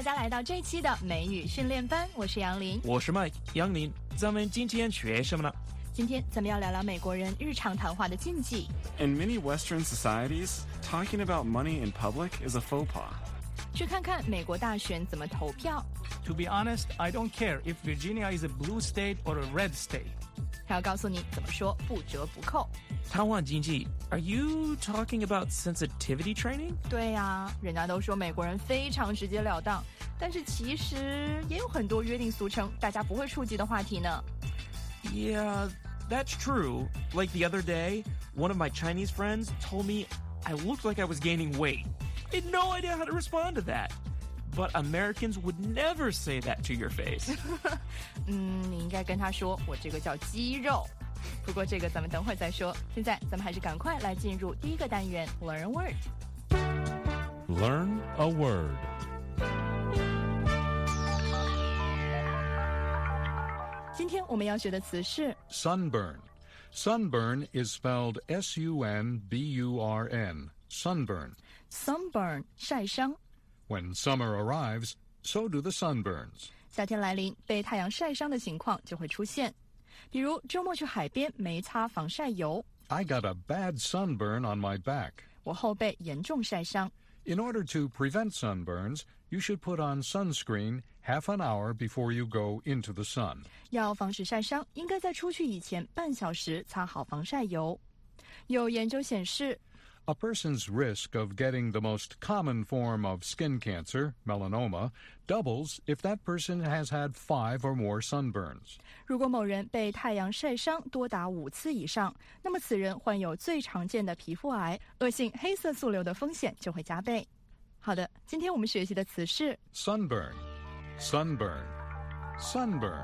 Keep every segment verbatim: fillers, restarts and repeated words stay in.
家来到这期的美语训练班，我是杨林， 我是 Mike 杨林。咱们今天学什么呢？ 今天咱们要聊聊美国人日常谈话的禁忌。 In many Western societies, talking about money in public is a faux pas. 去看看美国大选怎么投票。 To be honest, I don't care if Virginia is a blue state or a red state. 还要告诉你怎么说不折不扣。 谈话禁忌 Are you talking about sensitivity training? 对啊，人家都说美国人非常直截了当，但是其实也有很多约定俗成大家不会触及的话题呢。 Yeah, that's true. Like the other day, one of my Chinese friends told me I looked like I was gaining weight. I had no idea how to respond to that. But Americans would never say that to your face. 嗯，你应该跟他说我这个叫肌肉。不过这个咱们等会儿再说，现在咱们还是赶快来进入第一个单元 Learn a Word. Learn a word. 今天我们要学的词是 Sunburn. Sunburn is spelled S U N B U R N. Sunburn. sunburn 晒伤。 When summer arrives, so do the sunburns. 夏天来临，被太阳晒伤的情况就会出现。比如周末去海边没擦防晒油， I got a bad sunburn on my back. 我后背严重晒伤。 In order to prevent sunburns, you should put on sunscreen half an hour before you go into the sun. 要防止晒伤，应该在出去以前半小时擦好防晒油。有研究显示， A person's risk of getting the most common form of skin cancer, melanoma, doubles if that person has had five or more sunburns. 如果某人被太阳晒伤多达五次以上，那么此人患有最常见的皮肤癌、恶性黑色素瘤的风险就会加倍。好的，今天我们学习的词是 Sunburn. Sunburn. Sunburn.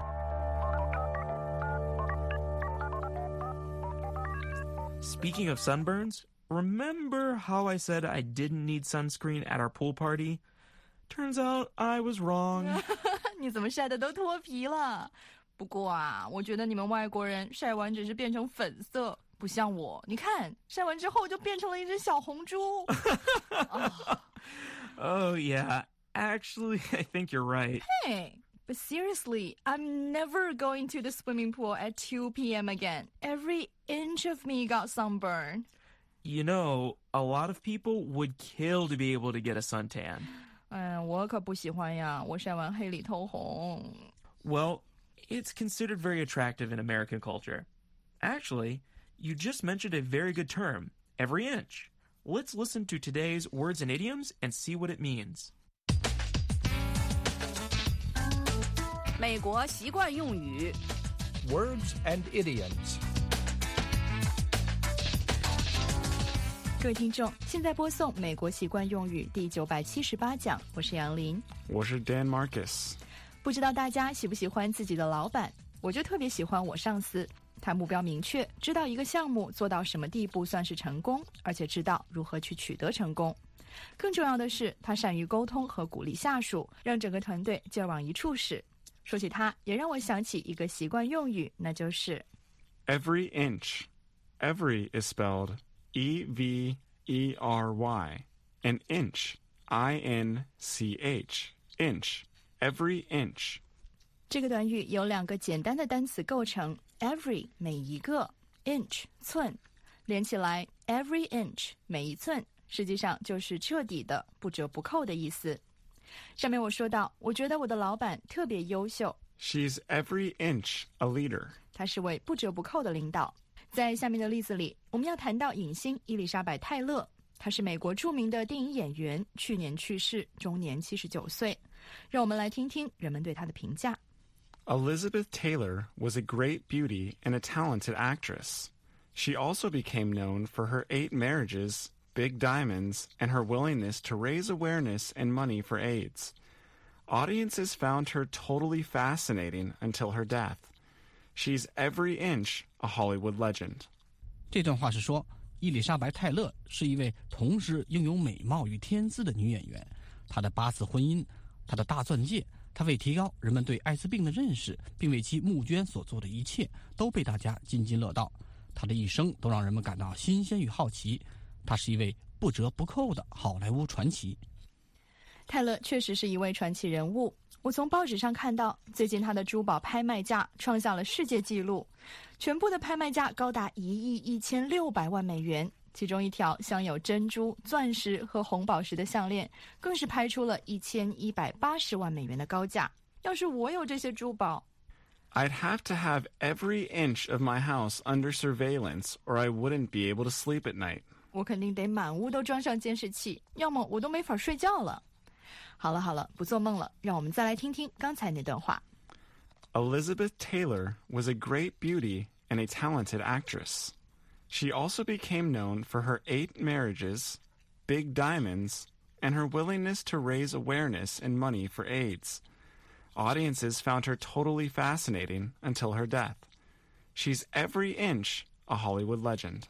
Speaking of sunburns, remember how I said I didn't need sunscreen at our pool party? Turns out I was wrong. 你怎么晒的都脱皮了？不过啊，我觉得你们外国人晒完只是变成粉色，不像我，你看晒完之后就变成了一只小红猪。oh. Oh, yeah. Actually, I think you're right. Hey, but seriously, I'm never going to the swimming pool at two p.m. again. Every inch of me got sunburned. You know, a lot of people would kill to be able to get a suntan. 哎，我可不喜欢呀，我晒完黑里透红。 Well, it's considered very attractive in American culture. Actually, you just mentioned a very good term, every inch. Let's listen to today's words and idioms and see what it means. 美国习惯用语 Words and idioms. 各位听众，现在播送美国习惯用语第九百七十八讲，我是杨林。 我是 Dan Marcus. 不知道大家喜不喜欢自己的老板？我就特别喜欢我上司，他目标明确，知道一个项目做到什么地步算是成功，而且知道如何去取得成功。更重要的是，他善于沟通和鼓励下属，让整个团队劲儿往一处使。说起他，也让我想起一个习惯用语，那就是 Every inch. Every is spelled E V E R Y. An inch. I N C H. Inch. Every inch. 这个短语由两个简单的单词构成 every 每一个 inch 寸，连起来 every inch 每一寸，实际上就是彻底的不折不扣的意思。上面我说到，我觉得我的老板特别优秀， She's every inch a leader. 他是位不折不扣的领导。在下面的例子里，我们要谈到影星伊丽莎白·泰勒，她是美国著名的电影演员，去年去世，终年七十九岁。让我们来听听人们对她的评价。 Elizabeth Taylor was a great beauty and a talented actress. She also became known for her eight marriages, big diamonds, and her willingness to raise awareness and money for AIDS. Audiences found her totally fascinating until her death. She's every inch a Hollywood legend. 这段话是说，伊丽莎白·泰勒是一位同时拥有美貌与天资的女演员。她的八次婚姻，她的大钻戒，她为提高人们对艾滋病的认识，并为其募捐所做的一切，都被大家津津乐道。她的一生都让人们感到新鲜与好奇。她是一位不折不扣的好莱坞传奇。 泰勒确实是一位传奇人物。我从报纸上看到，最近他的珠宝拍卖价创下了世界纪录，全部的拍卖价高达一亿一千六百万美元。其中一条镶有珍珠、钻石和红宝石的项链，更是拍出了一千一百八十万美元的高价。要是我有这些珠宝， I'd have to have every inch of my house under surveillance, or I wouldn't be able to sleep at night. 我肯定得满屋都装上监视器，要么我都没法睡觉了。好了好了，不做梦了，让我们再来听听刚才那段话。 Elizabeth Taylor was a great beauty and a talented actress. She also became known for her eight marriages, big diamonds, and her willingness to raise awareness and money for AIDS. Audiences found her totally fascinating until her death. She's every inch a Hollywood legend.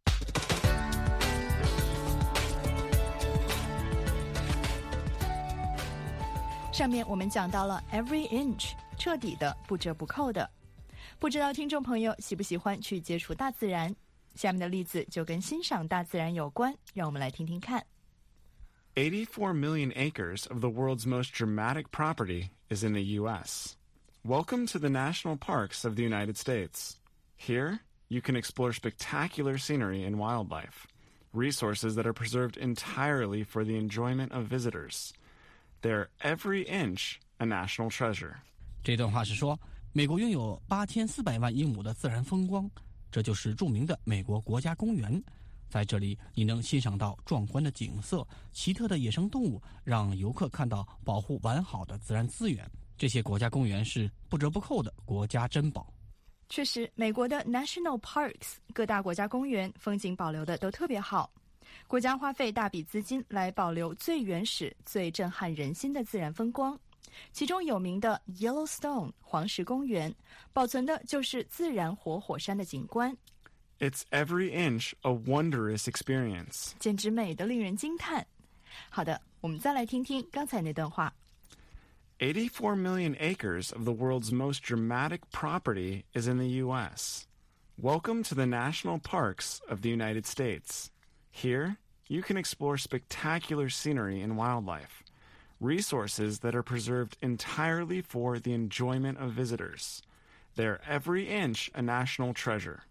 上面我们讲到了 every inch， 彻底的，不折不扣的。不知道听众朋友喜不喜欢去接触大自然？下面的例子就跟欣赏大自然有关，让我们来听听看。 eighty-four million acres of the world's most dramatic property is in the U S. Welcome to the national parks of the United States. Here, you can explore spectacular scenery and wildlife, resources that are preserved entirely for the enjoyment of visitors. They're every inch a national treasure. 这段话是说，美国拥有八千四百万英亩的自然风光，这就是著名的美国国家公园。在这里，你能欣赏到壮观的景色、奇特的野生动物，让游客看到保护完好的自然资源。这些国家公园是不折不扣的国家珍宝。 确实，美国的 National Parks 各大国家公园风景保留的都特别好，国家花费大笔资金来保留最原始、最震撼人心的自然风光。其中有名的 Yellowstone 黄石公园，保存的就是自然活火山的景观。 It's every inch a wondrous experience. 简直美得令人惊叹。好的，我们再来听听刚才那段话。 eighty-four million acres of the world's most dramatic property is in the U S. Welcome to the national parks of the United States. Here, you can explore spectacular scenery and wildlife, resources that are preserved entirely for the enjoyment of visitors. They're every inch a national treasure.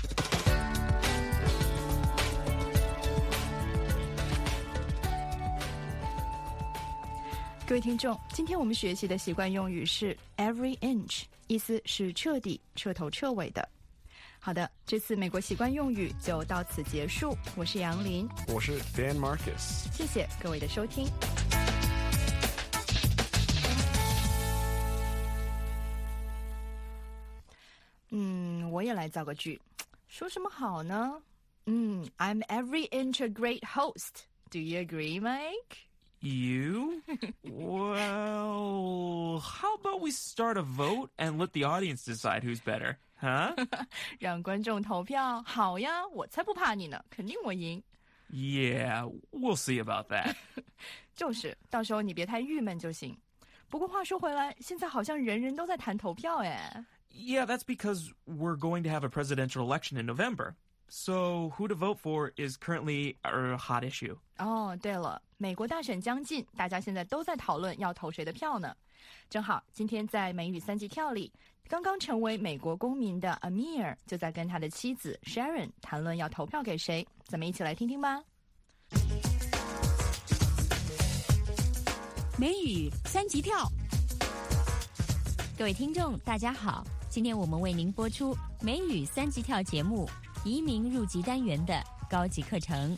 各位听众，今天我们学习的习惯用语是 every inch， 意思是彻底、彻头彻尾的。好的，这次美国习惯用语就到此结束。我是杨林， 我是 Dan Marcus。 谢谢各位的收听。嗯，我也来造个句，说什么好呢？嗯 ，I'm every inch a great host. Do you agree, Mike? You? Well, how about we start a vote and let the audience decide who's better, huh? 让观众投票，好呀，我才不怕你呢，肯定我赢。 Yeah, we'll see about that. 就是，到时候你别太郁闷就行。不过话说回来，现在好像人人都在谈投票哎。 Yeah, that's because we're going to have a presidential election in November. So who to vote for is currently a hot issue. 哦，对了，美国大选将近，大家现在都在讨论要投谁的票呢。正好今天在美语三级跳里，刚刚成为美国公民的 Amir 就在跟他的妻子 Sharon 谈论要投票给谁，咱们一起来听听吧。 美语三级跳，各位听众大家好，今天我们为您播出美语三级跳节目移民入籍单元的高级课程。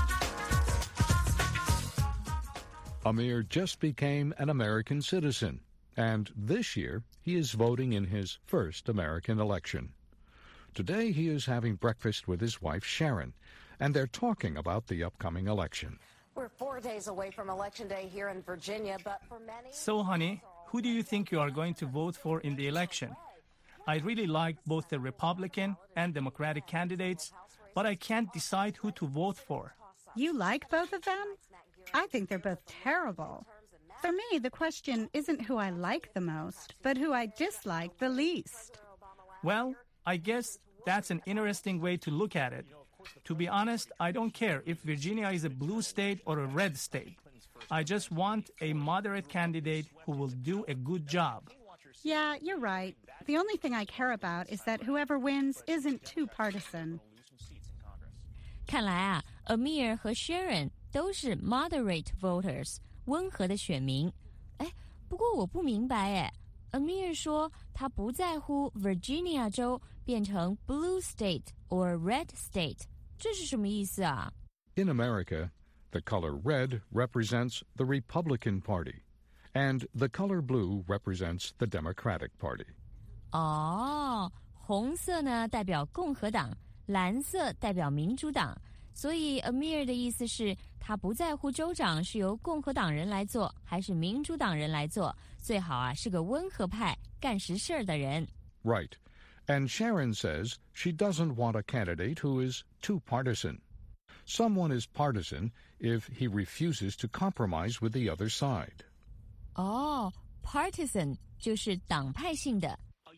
Amir just became an American citizen, and this year he is voting in his first American election. Today he is having breakfast with his wife Sharon, and they're talking about the upcoming election. We're four days away from Election Day here in Virginia, but for many... So, honey, who do you think you are going to vote for in the election? I really like both the Republican and Democratic candidates, but I can't decide who to vote for. You like both of them? I think they're both terrible. For me, the question isn't who I like the most, but who I dislike the least. Well, I guess that's an interesting way to look at it. To be honest, I don't care if Virginia is a blue state or a red state. I just want a moderate candidate who will do a good job. Yeah, you're right. The only thing I care about is that whoever wins isn't too partisan. 看来啊 Amir 和 Sharon 都是 moderate voters 温和的选民。哎，不过我不明白哎 Amir 说他不在乎 Virginia 州变成 blue state or red state 这是什么意思啊？ In America, the color red represents the Republican Party, and the color blue represents the Democratic Party. 哦，红色呢代表共和党，蓝色代表民主党，所以 Amir 的意思是他不在乎州长是由共和党人来做还是民主党人来做，最好啊是个温和派干实事儿的人。 Right. And Sharon says she doesn't want a candidate who is too partisan. Someone is partisan if he refuses to compromise with the other side. 哦 partisan 就是党派性的。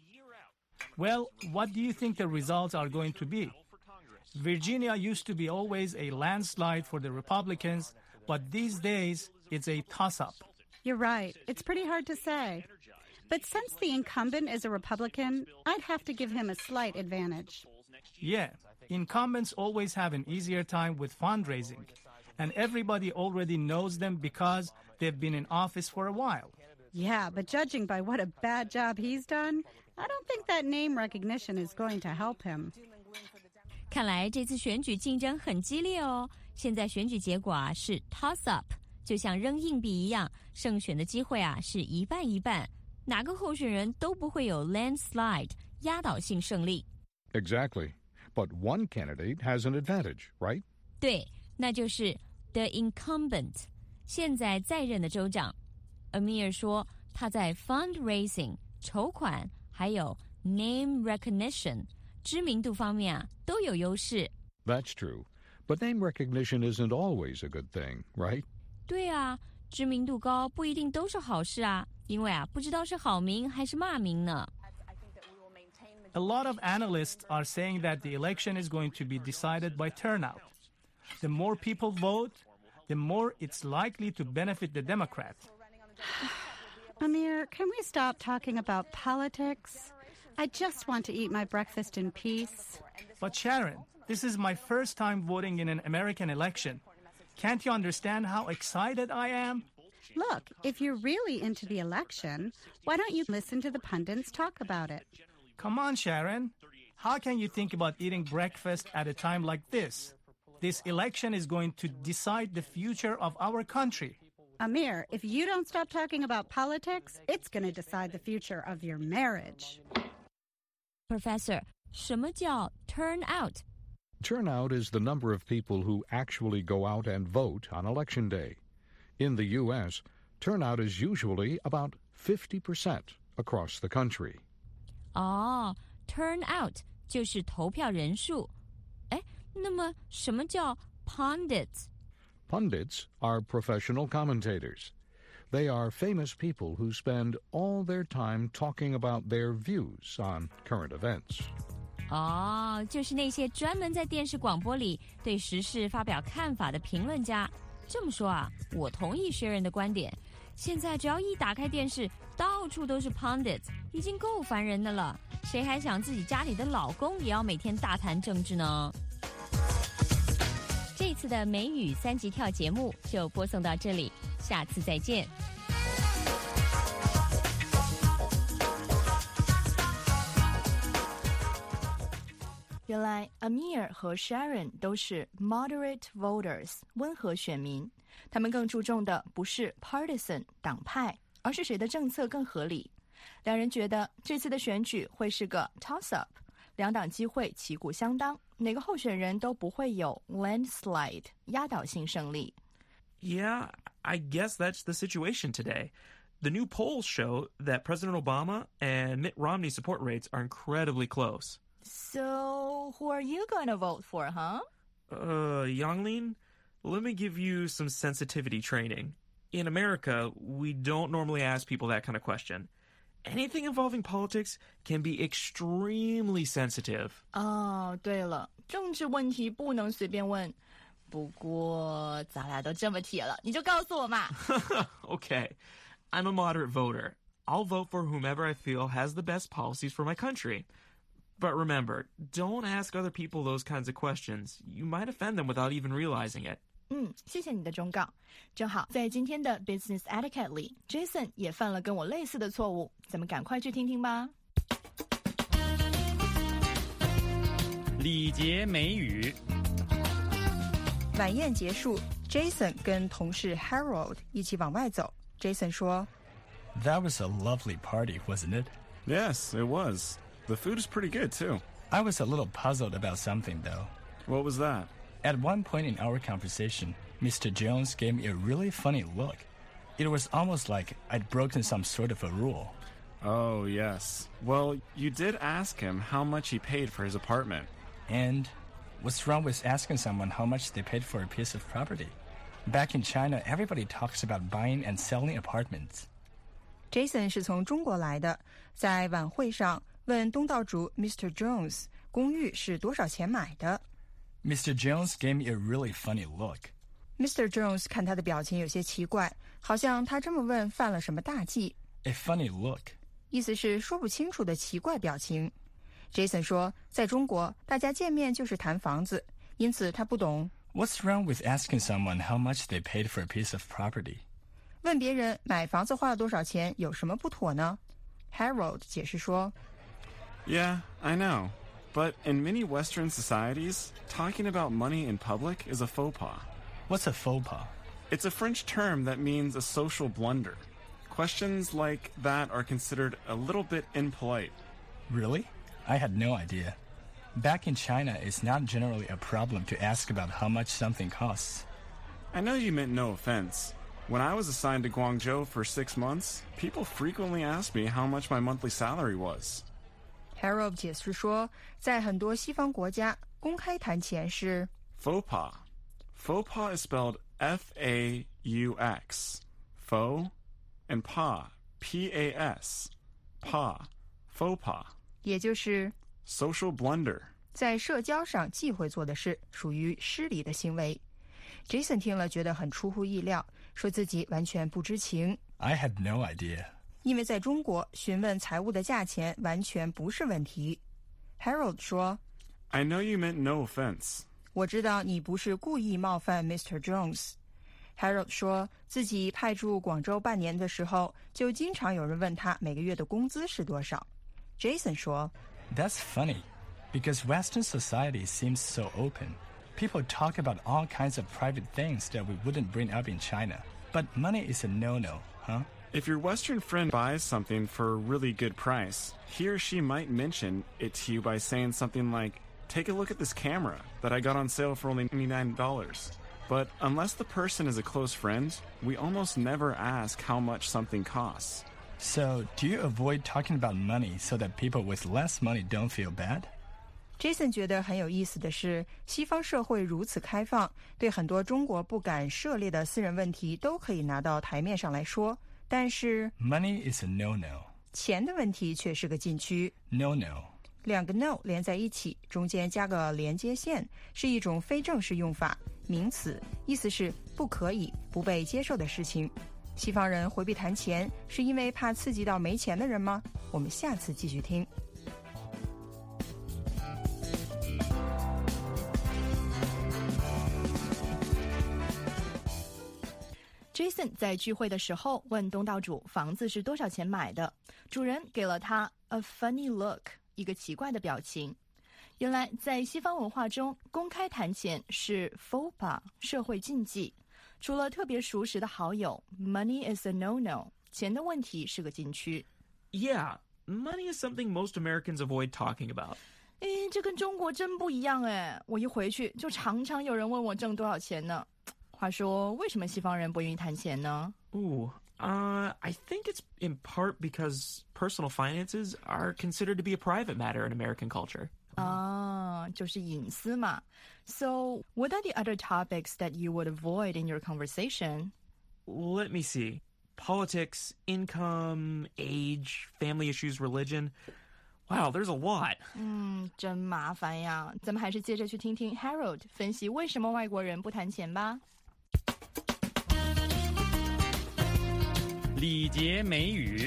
Well, what do you think the results are going to be? Virginia used to be always a landslide for the Republicans, but these days it's a toss-up. You're right. It's pretty hard to say. But since the incumbent is a Republican, I'd have to give him a slight advantage. Yeah, incumbents always have an easier time with fundraising, and everybody already knows them because they've been in office for a while. Yeah, but judging by what a bad job he's done, I don't think that name recognition is going to help him. 看来这次选举竞争很激烈哦。现在选举结果啊是 toss up， 就像扔硬币一样，胜选的机会啊是一半一半。哪个候选人都不会有 landslide 压倒性胜利。 Exactly. But one candidate has an advantage, right? 对，那就是 the incumbent 现在在任的州长。 Amir 说他在 fundraising 筹款还有 name recognition 知名度方面啊都有优势。 That's true. But name recognition isn't always a good thing, right? 对啊，知名度高不一定都是好事啊，因为啊不知道是好名还是骂名呢。 A lot of analysts are saying that the election is going to be decided by turnout. The more people vote, the more it's likely to benefit the Democrat. Amir, can we stop talking about politics? I just want to eat my breakfast in peace. But Sharon, this is my first time voting in an American election. Can't you understand how excited I am? Look, if you're really into the election, why don't you listen to the pundits talk about it? Come on, Sharon. How can you think about eating breakfast at a time like this? This election is going to decide the future of our country. Amir, if you don't stop talking about politics, it's going to decide the future of your marriage. Professor, 什么叫 turnout? Turnout is the number of people who actually go out and vote on Election Day. In the U S, turnout is usually about fifty percent across the country. 哦 turnout 就是投票人数。哎，那么什么叫 pundits? Pundits are professional commentators. They are famous people who spend all their time talking about their views on current events. 哦，就是那些专门在电视广播里对时事发表看法的评论家。这么说啊，我同意学人的观点。现在只要一打开电视，到处都是 pundits， 已经够烦人的了。谁还想自己家里的老公也要每天大谈政治呢？这次的美语三级跳节目就播送到这里，下次再见。 原来 Amir 和 Sharon 都是 moderate voters 温和选民，他们更注重的不是 partisan 党派，而是谁的政策更合理。两人觉得这次的选举会是个 toss up， 两党机会旗鼓相当，哪个候选人都不会有 landslide 压倒性胜利。 Yeah, I guess that's the situation today. The new polls show that President Obama and Mitt Romney's support rates are incredibly close. So, who are you going to vote for, huh? Uh, Yonglin, let me give you some sensitivity training. In America, we don't normally ask people that kind of question. Anything involving politics can be extremely sensitive. 哦，对了，政治问题不能随便问。 不过咱俩都这么铁了，你就告诉我嘛。 Okay, I'm a moderate voter. I'll vote for whomever I feel has the best policies for my country. But remember, don't ask other people those kinds of questions. You might offend them without even realizing it. 嗯，谢谢你的忠告。正好在今天的 Business Etiquette 里 ，Jason 也犯了跟我类似的错误，咱们赶快去听听吧。 礼节美语。 晚宴结束 ，Jason 跟同事 Harold 一起往外走。Jason 说 ：“That was a lovely party, wasn't it?” Yes, it was. The food is pretty good, too. I was a little puzzled about something, though. What was that? At one point in our conversation, Mister Jones gave me a really funny look. It was almost like I'd broken some sort of a rule. Oh, yes. Well, you did ask him how much he paid for his apartment. And what's wrong with asking someone how much they paid for a piece of property? Back in China, everybody talks about buying and selling apartments. Jason 是从中国来的，在晚会上问东道主 Mister Jones 公寓是多少钱买的。 Mister Jones gave me a really funny look. Mister Jones 看他的表情有些奇怪，好像他这么问犯了什么大忌。 A funny look. 意思是说不清楚的奇怪表情。Jason 说，在中国，大家见面就是谈房子，因此他不懂。 What's wrong with asking someone how much they paid for a piece of property? 问别人买房子花了多少钱有什么不妥呢？ Harold 解释说 Yeah, I know. But in many Western societies, talking about money in public is a faux pas. What's a faux pas? It's a French term that means a social blunder. Questions like that are considered a little bit impolite. Really? I had no idea. Back in China, it's not generally a problem to ask about how much something costs. I know you meant no offense. When I was assigned to Guangzhou for six months, people frequently asked me how much my monthly salary was. Harold 解释说，在很多西方国家，公开谈钱是 faux pas. Faux pas is spelled F A U X. Faux and pas. P A S. Pa. Faux pas. 也就是 social blunder. 在社交上忌讳做的事，属于失礼的行为。Jason 听了觉得很出乎意料，说自己完全不知情。 I had no idea. 因为在中国，询问财物的价钱完全不是问题。Harold 说 I know you meant no offense. 我知道你不是故意冒犯 Mister Jones. Harold 说自己派驻广州半年的时候，就经常有人问他每个月的工资是多少。Jason 说 That's funny, because Western society seems so open. People talk about all kinds of private things that we wouldn't bring up in China. But money is a no-no, huh? If your Western friend buys something for a really good price, he or she might mention it to you by saying something like, take a look at this camera that I got on sale for only ninety-nine dollars. But unless the person is a close friend, we almost never ask how much something costs. So, do you avoid talking about money so that people with less money don't feel bad? Jason 觉得很有意思的是，西方社会如此开放，对很多中国不敢涉猎的私人问题都可以拿到台面上来说。但是 Money is a no-no. 钱的问题却是个禁区。 No-no. 两个 no 连在一起，中间加个连接线，是一种非正式用法，名词，意思是不可以、不被接受的事情。西方人回避谈钱，是因为怕刺激到没钱的人吗？我们下次继续听。 Jason 在聚会的时候问东道主房子是多少钱买的，主人给了他 a funny look， 一个奇怪的表情。原来在西方文化中，公开谈钱是 faux pas， 社会禁忌。除了特别熟识的好友 ，money is a no-no， 钱的问题是个禁区。 Yeah, money is something most Americans avoid talking about. 诶，这跟中国真不一样诶，我一回去就常常有人问我挣多少钱呢。话说，为什么西方人不愿意谈钱呢？ Ooh, uh, I think it's in part because personal finances are considered to be a private matter in American culture. 啊，就是隐私嘛。So, what are the other topics that you would avoid in your conversation? Let me see. Politics, income, age, family issues, religion. Wow, there's a lot. 嗯，真麻烦呀。咱们还是接着去听听 Harold 分析为什么外国人不谈钱吧。 礼节美语。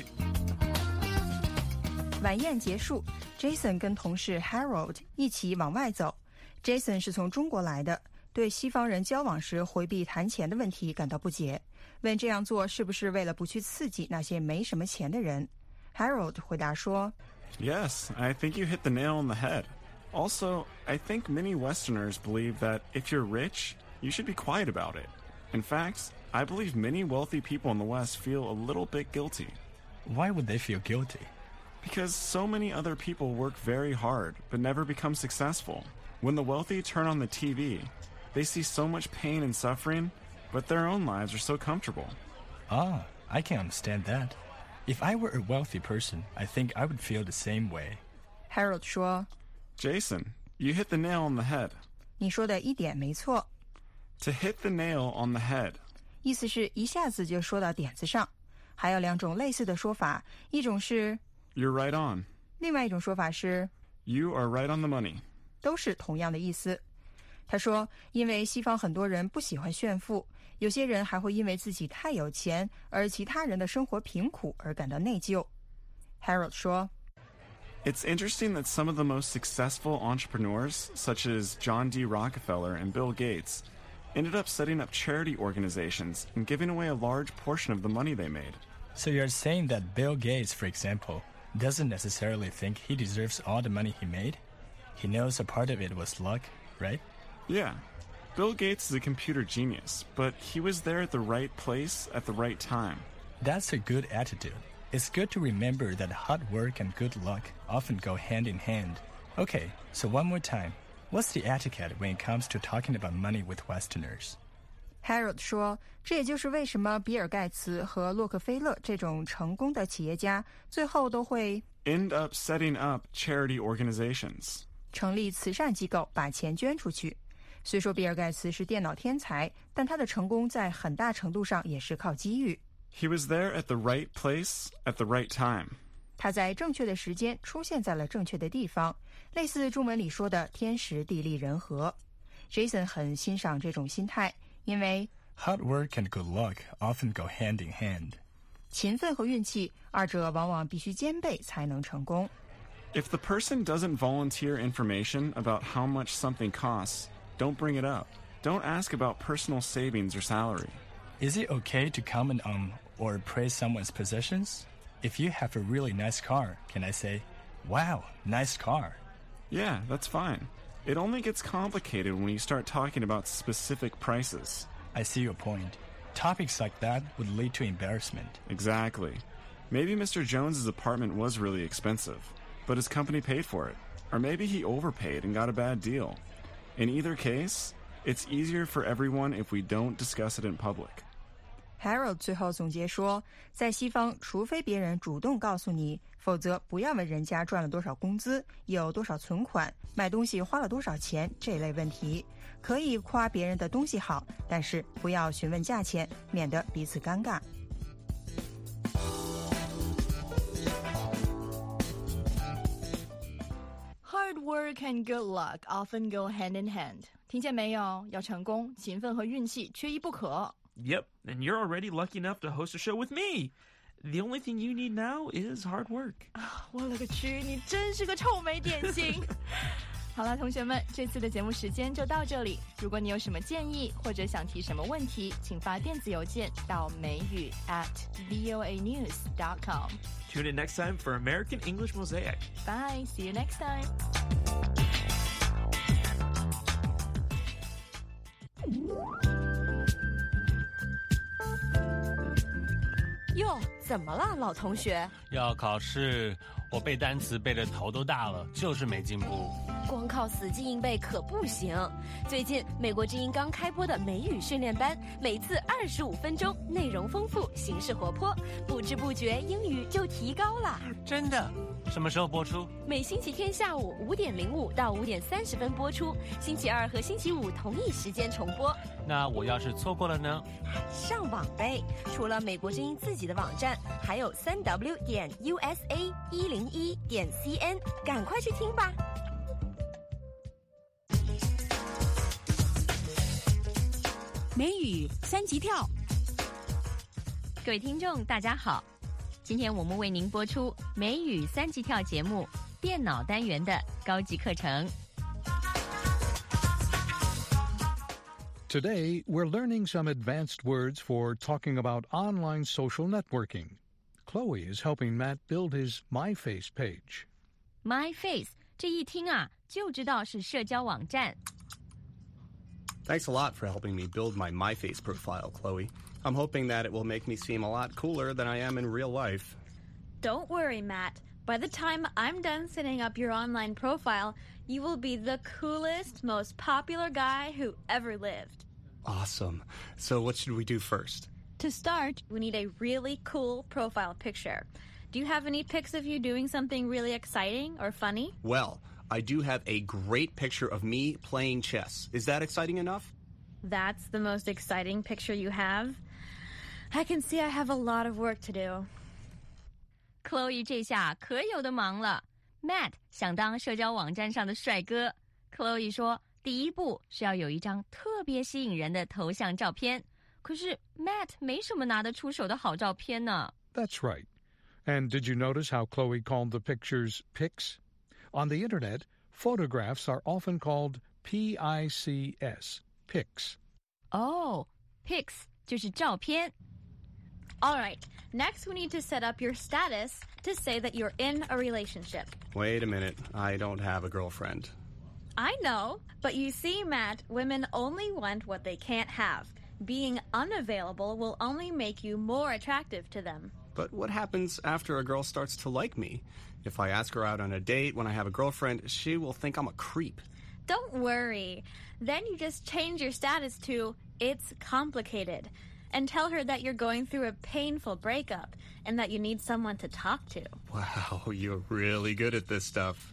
晚宴结束 ，Jason 跟同事 Harold 一起往外走。Jason 是从中国来的，对西方人交往时回避谈钱的问题感到不解，问这样做是不是为了不去刺激那些没什么钱的人。Harold 回答说 Yes, I think you hit the nail on the head. Also, I think many Westerners believe that if you're rich, you should be quiet about it. In fact, I believe many wealthy people in the West feel a little bit guilty. Why would they feel guilty? Because so many other people work very hard but never become successful. When the wealthy turn on the T V, they see so much pain and suffering, but their own lives are so comfortable. Ah, I can understand that. If I were a wealthy person, I think I would feel the same way. Harold 说 Jason, you hit the nail on the head. 你说的一点没错。 To hit the nail on the head. 意思是一下子就说到点子上。还有两种类似的说法，一种是 You're right on. 另外一种说法是 You are right on the money. 都是同样的意思。他说，因为西方很多人不喜欢炫富，有些人还会因为自己太有钱，而其他人的生活贫苦而感到内疚。Harold 说 It's interesting that some of the most successful entrepreneurs, such as John D. Rockefeller and Bill Gates, ended up setting up charity organizations and giving away a large portion of the money they made. So you're saying that Bill Gates, for example, doesn't necessarily think he deserves all the money he made? He knows a part of it was luck, right? Yeah. Bill Gates is a computer genius, but he was there at the right place at the right time. That's a good attitude. It's good to remember that hard work and good luck often go hand in hand. Okay, so one more time. What's the etiquette when it comes to talking about money with Westerners? Harold 说，这也就是为什么比尔盖茨和洛克菲勒这种成功的企业家最后都会 end up setting up charity organizations. 成立慈善机构，把钱捐出去。虽说比尔盖茨是电脑天才，但他的成功在很大程度上也是靠机遇。 He was there at the right place at the right time. 他在正确的时间出现在了正确的地方，类似中文里说的天时地利人和。Jason 很欣赏这种心态，因为 hard work and good luck often go hand in hand. 勤奋和运气二者往往必须兼备才能成功。 If the person doesn't volunteer information about how much something costs, don't bring it up. Don't ask about personal savings or salary. Is it okay to comment on or praise someone's possessions? If you have a really nice car, can I say, wow, nice car? Yeah, that's fine. It only gets complicated when you start talking about specific prices. I see your point. Topics like that would lead to embarrassment. Exactly. Maybe Mister Jones's apartment was really expensive, but his company paid for it. Or maybe he overpaid and got a bad deal. In either case, it's easier for everyone if we don't discuss it in public. Harold 最后总结说，在西方，除非别人主动告诉你，否则不要问人家赚了多少工资，有多少存款，买东西花了多少钱这类问题。可以夸别人的东西好，但是不要询问价钱，免得彼此尴尬。 Hard work and good luck often go hand in hand. 听见没有？要成功，勤奋和运气缺一不可。 Yep, and you're already lucky enough to host a show with me. The only thing you need now is hard work. 我勒个去，你真是个臭美典型。好了，同学们，这次的节目时间就到这里。如果你有什么建议或者想提什么问题，请发电子邮件到美语 at voa news dot com. Tune in next time for American English Mosaic. Bye. See you next time. 哟，怎么了，老同学？ 要考试，我背单词背得头都大了，就是没进步。 光靠死记硬背可不行。最近美国之音刚开播的美语训练班，每次二十五分钟，内容丰富，形式活泼，不知不觉英语就提高了。 真的？ 什么时候播出？ 每星期天下午五点零五到五点三十分播出，星期二和星期五同一时间重播。 那我要是错过了呢？ 上网呗！除了美国之音自己的网站，还有三 w 点 u s a 一零一点 c n， 赶快去听吧。 美语三级跳， 各位听众大家好，今天我们为您播出美语三级跳节目电脑单元的高级课程。 Today, we're learning some advanced words for talking about online social networking. Chloe is helping Matt build his MyFace page. MyFace 这一听啊，就知道是社交网站。 Thanks a lot for helping me build my MyFace profile, Chloe. I'm hoping that it will make me seem a lot cooler than I am in real life. Don't worry, Matt. By the time I'm done setting up your online profile, you will be the coolest, most popular guy who ever lived. Awesome. So what should we do first? To start, we need a really cool profile picture. Do you have any pics of you doing something really exciting or funny? Well, I do have a great picture of me playing chess. Is that exciting enough? That's the most exciting picture you have? I can see I have a lot of work to do. Chloe 这下可有的忙了。Matt 想当社交网站上的帅哥。Chloe 说，第一步是要有一张特别吸引人的头像照片。可是 Matt 没什么拿得出手的好照片呢。 That's right. And did you notice how Chloe called the pictures pics? On the internet, photographs are often called P I C S, pics. Oh, pics 就是照片。 All right, next we need to set up your status to say that you're in a relationship. Wait a minute, I don't have a girlfriend. I know, but you see, Matt, women only want what they can't have. Being unavailable will only make you more attractive to them. But what happens after a girl starts to like me? If I ask her out on a date when I have a girlfriend, she will think I'm a creep. Don't worry. Then you just change your status to, it's complicated, and tell her that you're going through a painful breakup and that you need someone to talk to. Wow, you're really good at this stuff.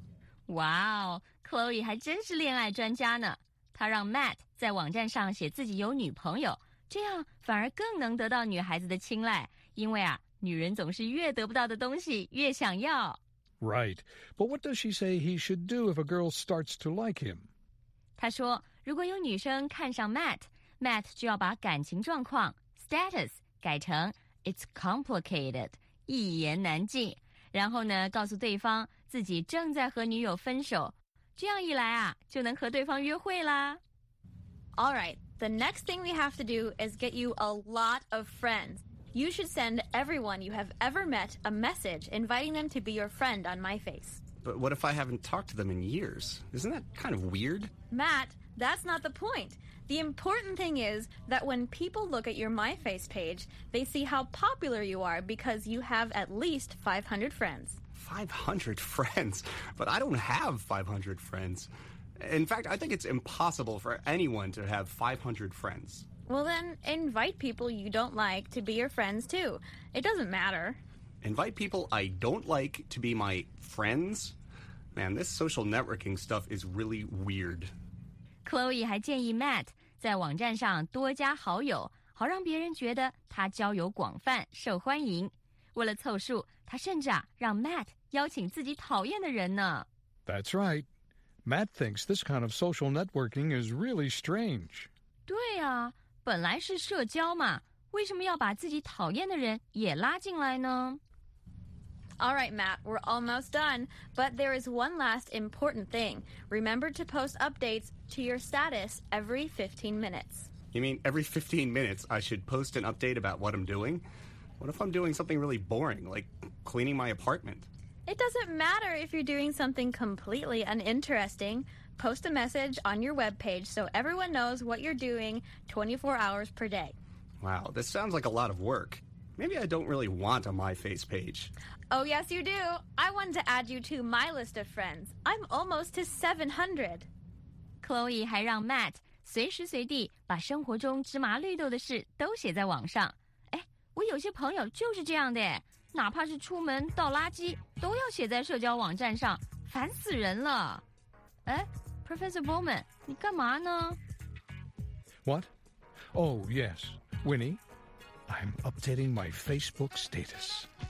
Wow, Chloe 还真是恋爱专家呢。她让 Matt 在网站上写自己有女朋友，这样反而更能得到女孩子的青睐，因为啊，女人总是越得不到的东西越想要。 Right, but what does she say he should do if a girl starts to like him? 她说，如果有女生看上 Matt，Matt 就要把感情状况 status 改成 it's complicated 一言难尽，然后呢告诉对方自己正在和女友分手，这样一来啊就能和对方约会啦。 All right, the next thing we have to do is get you a lot of friends. You should send everyone you have ever met a message inviting them to be your friend on MyFace. But what if I haven't talked to them in years? Isn't that kind of weird? Matt, that's not the point. The important thing is that when people look at your MyFace page, they see how popular you are because you have at least five hundred friends. five hundred friends? But I don't have five hundred friends. In fact, I think it's impossible for anyone to have five hundred friends. Well, then invite people you don't like to be your friends too. It doesn't matter. Invite people I don't like to be my friends? Man, this social networking stuff is really weird. Chloe 还建议 Matt 在网站上多加好友，好让别人觉得他交友广泛、受欢迎。为了凑数，他甚至啊让 Matt 邀请自己讨厌的人呢。 That's right. Matt thinks this kind of social networking is really strange. 对啊，本来是社交嘛，为什么要把自己讨厌的人也拉进来呢？ All right, Matt, we're almost done, but there is one last important thing. Remember to post updates to your status every fifteen minutes. You mean every fifteen minutes I should post an update about what I'm doing? What if I'm doing something really boring, like cleaning my apartment? It doesn't matter if you're doing something completely uninteresting. Post a message on your webpage so everyone knows what you're doing twenty-four hours per day. Wow, this sounds like a lot of work. Maybe I don't really want a MyFace page. Oh, yes, you do. I wanted to add you to my list of friends. I'm almost to seven hundred. Chloe 还让 Matt 随时随地把生活中芝麻绿豆的事都写在网上。哎，我有些朋友就是这样的， 哪怕是出门倒垃圾，都要写在社交网站上，烦死人了。哎 ，Professor Bowman， 你干嘛呢？ What? Oh, yes, Winnie. I'm updating my Facebook status.